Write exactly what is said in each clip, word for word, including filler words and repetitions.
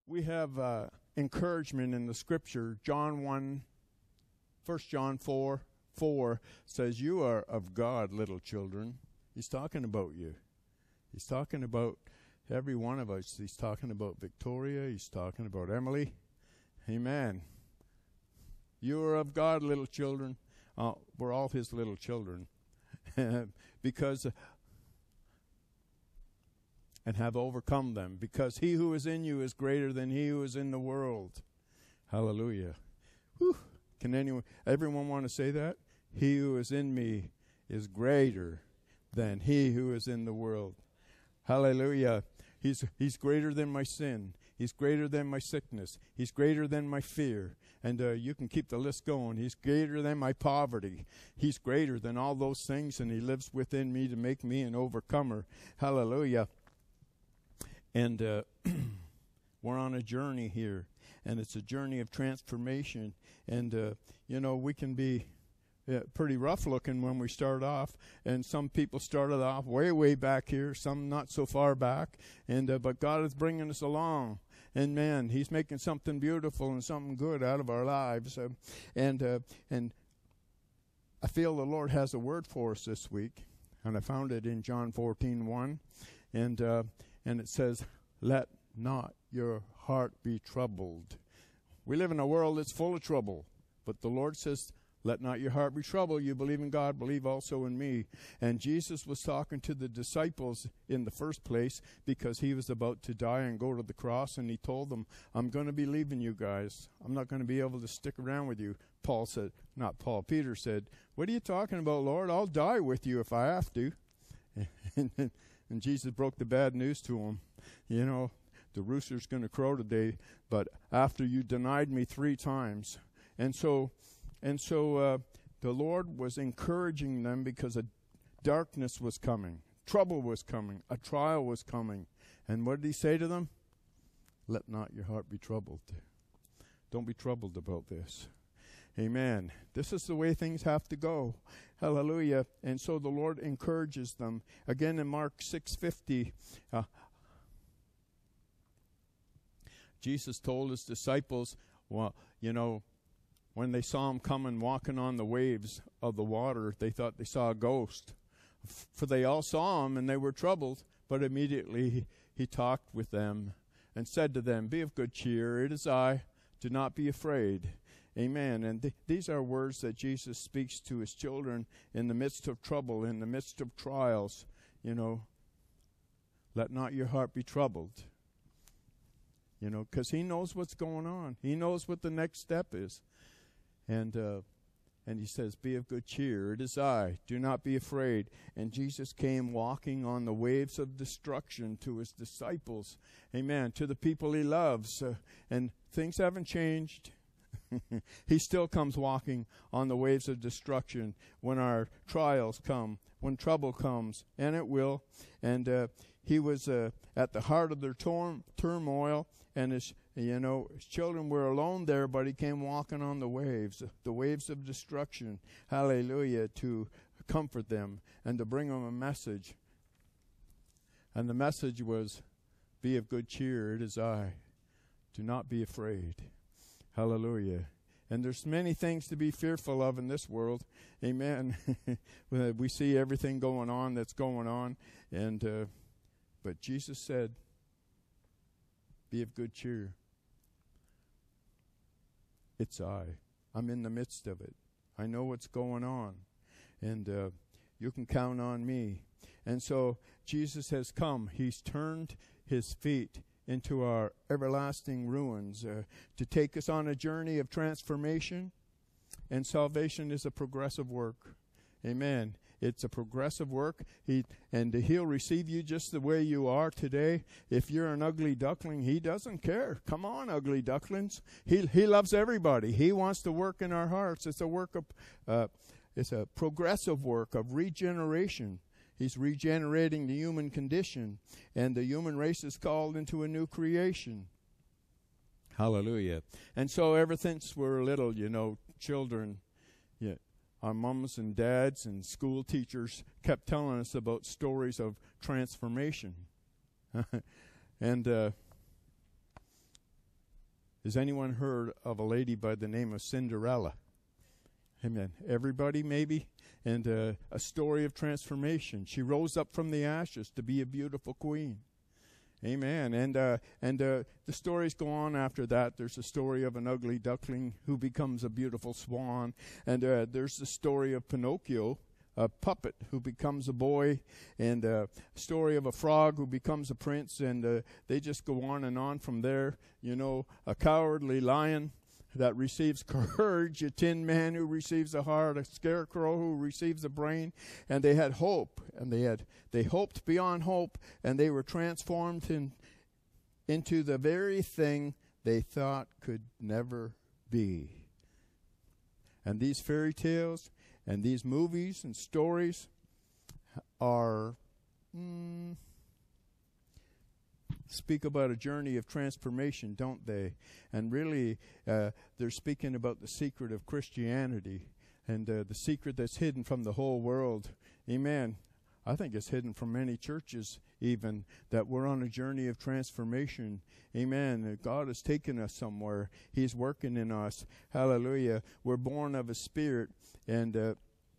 we have uh, encouragement in the scripture. John one, First John four, four says, "You are of God, little children." He's talking about you. He's talking about every one of us. He's talking about Victoria. He's talking about Emily. Amen. You are of God, little children. Uh, we're all his little children. because, uh, and have overcome them. Because he who is in you is greater than he who is in the world. Hallelujah. Whew. Can anyone, everyone want to say that? He who is in me is greater than he who is in the world. Hallelujah. He's he's greater than my sin. He's greater than my sickness. He's greater than my fear. And uh, you can keep the list going. He's greater than my poverty. He's greater than all those things, and he lives within me to make me an overcomer. Hallelujah. And uh, we're on a journey here, and it's a journey of transformation. And, uh, you know, we can be uh, pretty rough looking when we start off, and some people started off way, way back here, some not so far back, and uh, but God is bringing us along. And man, he's making something beautiful and something good out of our lives. Uh, and uh, and I feel the Lord has a word for us this week, and I found it in John fourteen one, and uh, and it says, "Let not your heart be troubled." We live in a world that's full of trouble, but the Lord says, "Let not your heart be troubled. You believe in God, believe also in me." And Jesus was talking to the disciples in the first place because he was about to die and go to the cross, and he told them, "I'm going to be leaving you guys. I'm not going to be able to stick around with you." Paul said, not Paul, Peter said, "What are you talking about, Lord? I'll die with you if I have to." and, and, and Jesus broke the bad news to him. You know, the rooster's going to crow today, but after you denied me three times. And so... And so uh, the Lord was encouraging them because a darkness was coming. Trouble was coming. A trial was coming. And what did he say to them? "Let not your heart be troubled." Don't be troubled about this. Amen. This is the way things have to go. Hallelujah. And so the Lord encourages them. Again in Mark six fifty, uh, Jesus told his disciples, well, you know, when they saw him coming, walking on the waves of the water, they thought they saw a ghost. F- for they all saw him, and they were troubled. But immediately he, he talked with them and said to them, "Be of good cheer. It is I. Do not be afraid." Amen. And th- these are words that Jesus speaks to his children in the midst of trouble, in the midst of trials. You know, let not your heart be troubled. You know, because he knows what's going on. He knows what the next step is. And uh, and he says, "Be of good cheer. It is I. Do not be afraid." And Jesus came walking on the waves of destruction to his disciples. Amen. To the people he loves. Uh, and things haven't changed. He still comes walking on the waves of destruction when our trials come, when trouble comes, and it will. And uh, he was uh, at the heart of their tor- turmoil, and his You know, his children were alone there, but he came walking on the waves, the waves of destruction. Hallelujah, to comfort them and to bring them a message. And the message was, "Be of good cheer, it is I. Do not be afraid." Hallelujah. And there's many things to be fearful of in this world. Amen. We see everything going on that's going on. and uh, But Jesus said, "Be of good cheer. It's I. I'm in the midst of it. I know what's going on. And uh, you can count on me." And so Jesus has come. He's turned his feet into our everlasting ruins uh, to take us on a journey of transformation. And salvation is a progressive work. Amen. It's a progressive work. He and he'll receive you just the way you are today. If you're an ugly duckling, he doesn't care. Come on, ugly ducklings. He he loves everybody. He wants to work in our hearts. It's a work of, uh, it's a progressive work of regeneration. He's regenerating the human condition, and the human race is called into a new creation. Hallelujah. And so ever since we're little, you know, children, yeah. Our mums and dads and school teachers kept telling us about stories of transformation. and uh, Has anyone heard of a lady by the name of Cinderella? Amen. Everybody, maybe? And uh, a story of transformation. She rose up from the ashes to be a beautiful queen. Amen. And uh, and uh, the stories go on after that. There's a story of an ugly duckling who becomes a beautiful swan. And uh, there's the story of Pinocchio, a puppet who becomes a boy, and a story of a frog who becomes a prince. And uh, they just go on and on from there. You know, a cowardly lion that receives courage, a tin man who receives a heart, a scarecrow who receives a brain. And they had hope, and they had they hoped beyond hope, and they were transformed in, into the very thing they thought could never be. And these fairy tales and these movies and stories are mm, speak about a journey of transformation, don't they? And really, uh, they're speaking about the secret of Christianity and uh, the secret that's hidden from the whole world. Amen. I think it's hidden from many churches even, that we're on a journey of transformation. Amen. God has taken us somewhere. He's working in us. Hallelujah. We're born of a spirit, and uh,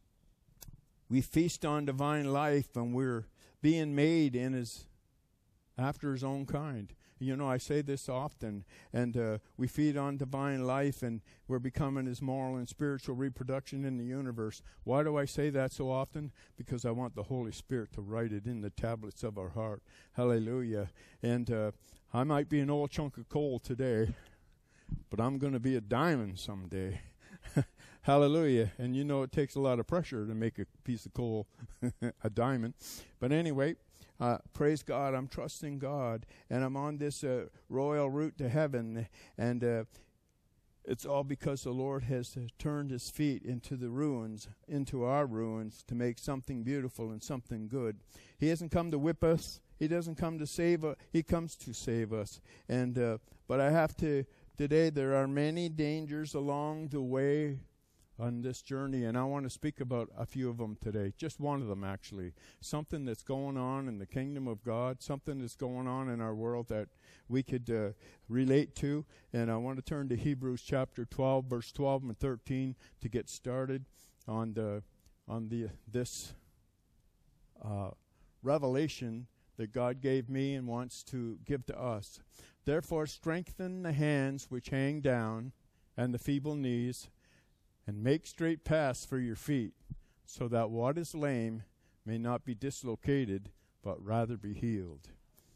we feast on divine life, and we're being made in his after his own kind. You know, I say this often, and uh, we feed on divine life, and we're becoming his moral and spiritual reproduction in the universe. Why do I say that so often? Because I want the Holy Spirit to write it in the tablets of our heart. Hallelujah. And uh, I might be an old chunk of coal today, but I'm going to be a diamond someday. Hallelujah. And you know, it takes a lot of pressure to make a piece of coal a diamond. But anyway, Uh, praise God, I'm trusting God, and I'm on this uh, royal route to heaven, and uh, it's all because the Lord has uh, turned his feet into the ruins, into our ruins, to make something beautiful and something good. He hasn't come to whip us. He doesn't come to save us. He comes to save us. And uh, but I have to, today there are many dangers along the way on this journey, and I want to speak about a few of them today. Just one of them, actually. Something that's going on in the kingdom of God, something that's going on in our world that we could uh, relate to. And I want to turn to Hebrews chapter twelve, verse twelve and thirteen to get started on the on the this uh, revelation that God gave me and wants to give to us. Therefore, strengthen the hands which hang down and the feeble knees, and make straight paths for your feet, so that what is lame may not be dislocated, but rather be healed.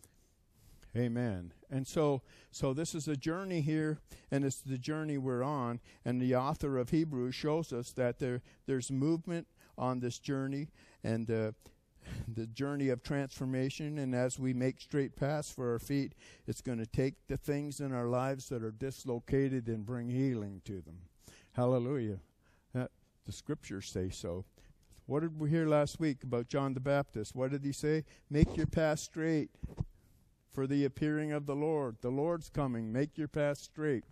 Amen. And so so this is a journey here, and it's the journey we're on. And the author of Hebrews shows us that there there's movement on this journey, and uh, the journey of transformation. And as we make straight paths for our feet, it's going to take the things in our lives that are dislocated and bring healing to them. Hallelujah. That, the scriptures say so. What did we hear last week about John the Baptist? What did he say? Make your path straight for the appearing of the Lord. The Lord's coming. Make your path straight.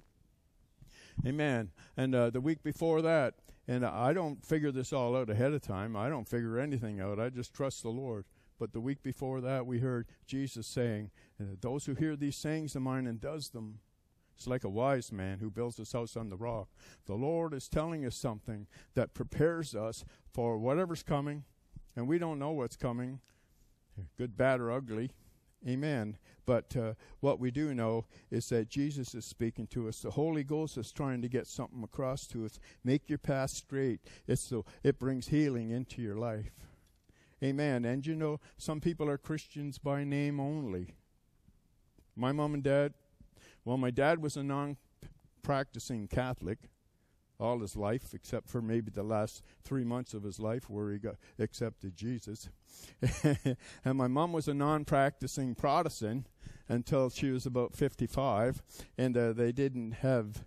Amen. And uh, the week before that, and I don't figure this all out ahead of time. I don't figure anything out. I just trust the Lord. But the week before that, we heard Jesus saying, those who hear these sayings of mine and does them, it's like a wise man who builds his house on the rock. The Lord is telling us something that prepares us for whatever's coming, and we don't know what's coming, good, bad, or ugly. Amen. But uh, what we do know is that Jesus is speaking to us. The Holy Ghost is trying to get something across to us. Make your path straight. It's so it brings healing into your life. Amen. And you know, some people are Christians by name only. My mom and dad, well, my dad was a non-practicing Catholic all his life, except for maybe the last three months of his life where he got accepted Jesus. And my mom was a non-practicing Protestant until she was about fifty-five, and uh, they didn't have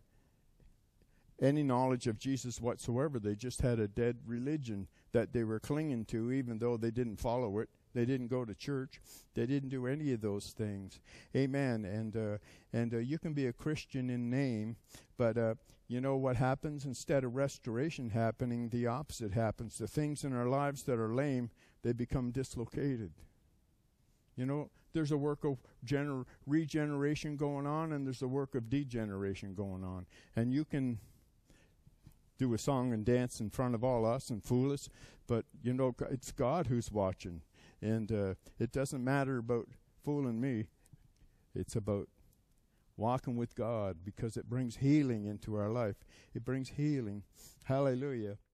any knowledge of Jesus whatsoever. They just had a dead religion that they were clinging to, even though they didn't follow it. They didn't go to church. They didn't do any of those things. Amen. And uh, and uh, you can be a Christian in name, but uh, you know what happens? Instead of restoration happening, the opposite happens. The things in our lives that are lame, they become dislocated. You know, there's a work of gener- regeneration going on, and there's a work of degeneration going on. And you can do a song and dance in front of all us and fool us, but, you know, it's God who's watching. And uh, it doesn't matter about fooling me. It's about walking with God, because it brings healing into our life. It brings healing. Hallelujah.